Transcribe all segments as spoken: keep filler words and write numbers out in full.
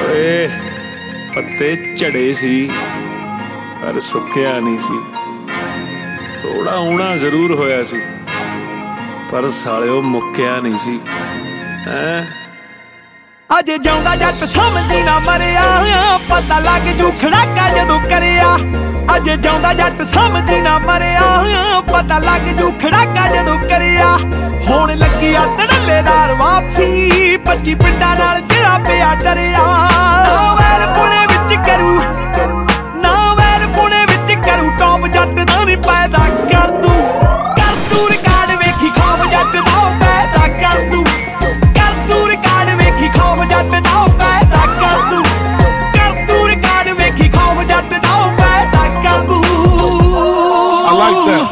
ਓਏ ਪੱਤੇ ਝੜੇ ਸੀ ਪਰ ਸੁੱਕਿਆ ਨਹੀਂ ਸੀ। ਥੋੜਾ ਆਉਣਾ ਜ਼ਰੂਰ ਹੋਇਆ ਸੀ ਪਰ ਸਾਲਿਓ ਮੁੱਕਿਆ ਨਹੀਂ ਸੀ। ਹੈਂ ਅਜੇ ਜਿਉਂਦਾ ਜੱਟ ਸਮਝੀ ਨਾ ਮਰਿਆ, ਪਤਾ ਲੱਗ ਜੂ ਖੜਾਕਾ ਜਦੋਂ ਕਰਿਆ। ਅਜੇ ਜਿਉਂਦਾ ਜੱਟ ਸਮਝੀ ਨਾ ਮਰਿਆ, ਪਤਾ ਲੱਗ ਜੂ ਖੜਾਕਾ ਜਦੋਂ ਕਰਿਆ। ਹੁਣ ਲੱਗੀ ਆ ਧੜੱਲੇਦਾਰ ਵਾਪਸੀ, ਪੱਚੀ ਪਿੰਡਾਂ ਨਾਲ ਜਿਹੜਾ ਪਿਆ ਡਰਿਆ। ਵੈਰ ਪੁਣੇ ਵਿੱਚ ਕਰੂ ਨਾ ਵੈਰ ਪੁਣੇ ਵਿੱਚ ਕਰੂ ਟੌਪ ਜੱਟ ਦਾ ਨੀ ਪੈਦਾ ਕਰ ਦੂ ਕਰ ਦੂ ਰਿਕਾਰਡ ਵੇਖੀ ਖੌਫ ਜੱਟ ਦਾ ਪੈਦਾ ਕਰ ਦੂ ਕਰ ਦੂ ਰਿਕਾਰਡ ਵੇਖੀ ਖੌਫ ਜੱਟ ਦਾ ਪੈਦਾ ਕਰ ਦੂ ਕਰ ਦੂ ਰਿਕਾਰਡ ਵੇਖੀ ਖੌਫ ਜੱਟ ਦਾ ਪੈਦਾ ਕਰ ਦੂ। I like that.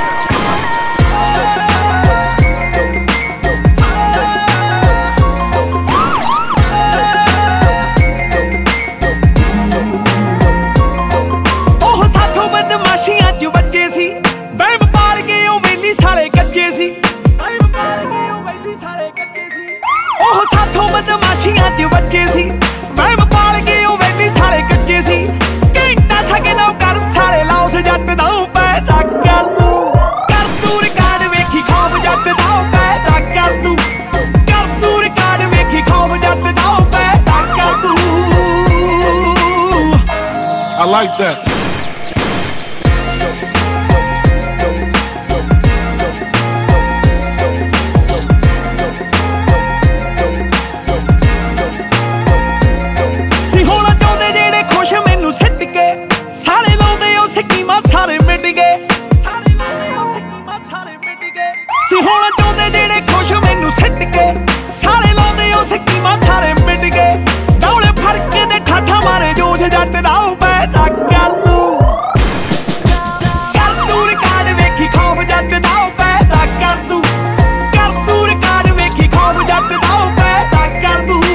ਉਹ ਸਾਥੋਂ ਬਦਮਾਸ਼ੀਆਂ ਚ ਬੱਚੇ ਸੀ, ਵਹਿਮ ਪਾਲ ਕੇ ਉਹ ਵੈਲੀ ਸਾਲੇ ਕੱਚੇ ਸੀ। ਘੰਟਾ ਸਕੇ ਨਾ ਕਰ ਸਾਲੇ ਲਾਉਸ ਜੱਟ ਦਾ ਪੈਦਾ ਕਰ ਦੂ ਕਰ ਦੂ ਰਿਕਾਰਡ ਵੇਖੀ ਖੌਫ ਜੱਟ ਦਾ ਪੈਦਾ ਕਰ ਦੂ ਕਰ ਦੂ ਰਿਕਾਰਡ ਵੇਖੀ ਖੌਫ ਜੱਟ ਦਾ ਪੈਦਾ ਕਰ ਦੂ। I like that. ਸਿੱਟ ਕੇ ਸਾਰੇ ਲਾਉਂਦੇ ਉਹ ਸਕੀਮਾਂ ਸਾਰੇ ਮਿਟ ਗਏ ਸਾਰੇ ਲਾਉਂਦੇ ਉਹ ਸਕੀਮਾਂ ਸਾਰੇ ਮਿਟ ਗਏ ਸੀ। ਹੁਣ ਚਾਹੁੰਦੇ ਜਿਹੜੇ ਖੁਸ਼ ਮੈਨੂੰ ਸਿੱਟ ਕੇ ਸਾਰੇ ਲਾਉਂਦੇ ਉਹ ਸਕੀਮਾਂ ਸਾਰੇ ਮਿਟ ਗਏ। ਡੌਲੇ ਫੜ ਕੇ ਤੇ ਠਾਠਾ ਮਾਰੇ ਜੋਸ਼ ਜੱਟ ਦਾ ਪੈਦਾ ਕਰ ਦੂ ਕਰ ਦੂ ਰਿਕਾਰਡ ਵੇਖੀ ਖੌਫ ਜੱਟ ਦਾ ਪੈਦਾ ਕਰ ਦੂ ਕਰ ਦੂ ਰਿਕਾਰਡ ਵੇਖੀ ਖੌਫ ਜੱਟ ਦਾ ਪੈਦਾ ਕਰ ਦੂ।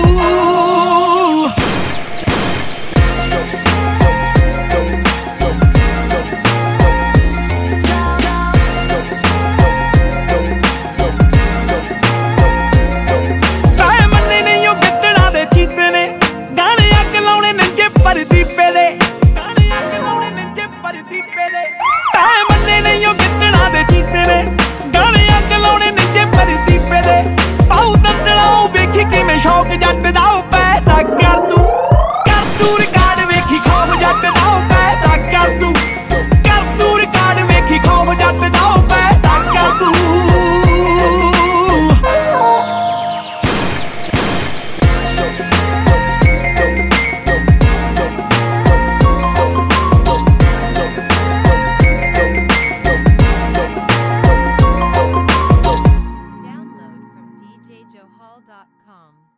ਦੀਪੇ ਦੇ ਗਾਣੇ ਅੱਗ ਲਾਉਣੇ ਨੰਜੇ ਪਰ ਦੀਪੇ ਦੇ ਟਾਇ ਮੰਨੇ ਨਹੀਂ ਉਹ ਗਿੱਦੜਾਂ ਦੇ ਚੀਤੇ ਨੇ। ਗਾਣੇ ਅੱਗ ਲਾਉਣੇ ਨੰਜੇ ਪਰ ਦੀਪੇ ਦੇ ਪਾਉ ਦੰਦਲਾ ਵੇਖੀ ਕਿਵੇਂ ਸ਼ੌਕ ਜੱਟ ਦਾ ਪੈਦਾ ਕਰ ਦੂ ਕਰ ਦੂ ਰਿਕਾਰਡ ਵੇਖੀ ਖੌਫ ਜੱਟ ਦਾ ਪੈਦਾ ਕਰ ਦੂ ਕਰ ਦੂ ਰਿਕਾਰਡ ਵੇਖੀ ਖੌਫ ਜੱਟ ਦਾ ਪੈਦਾ ਕਰ ਦੂ। Download from D J Johal dot com.